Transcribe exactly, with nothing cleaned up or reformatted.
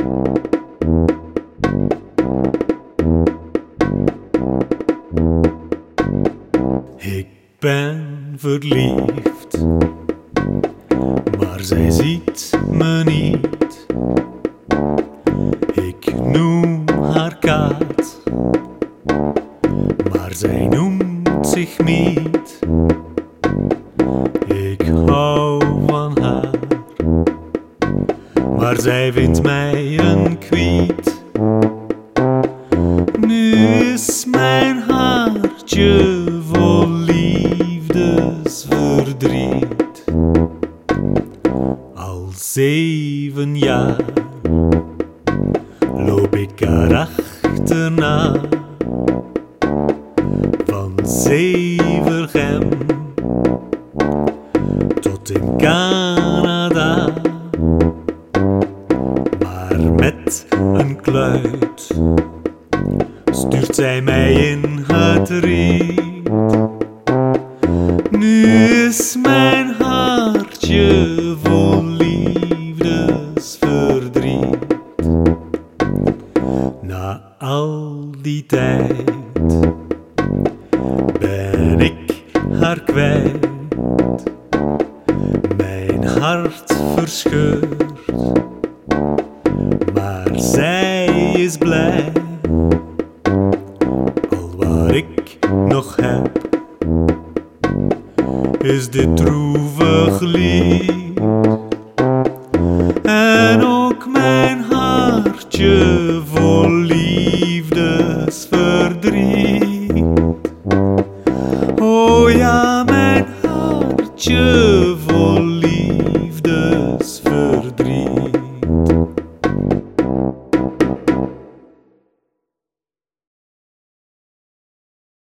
Ik ben verliefd, maar zij ziet me niet. Ik noem haar Kaat, maar zij noemt zich niet. Ik hou van haar, maar zij vindt mij een kwiet. Nu is mijn hartje vol liefdesverdriet. Al zeven jaar loop ik haar achterna, van Zevergem tot in Canada. Maar met een kluit stuurt zij mij in het riet. Nu is mijn hartje vol liefdesverdriet. Na al die tijd ben ik haar kwijt. Mijn hart verscheurd, maar zij is blij. Al wat ik nog heb is dit droevig lied. En ook mijn hartje vol liefdesverdriet.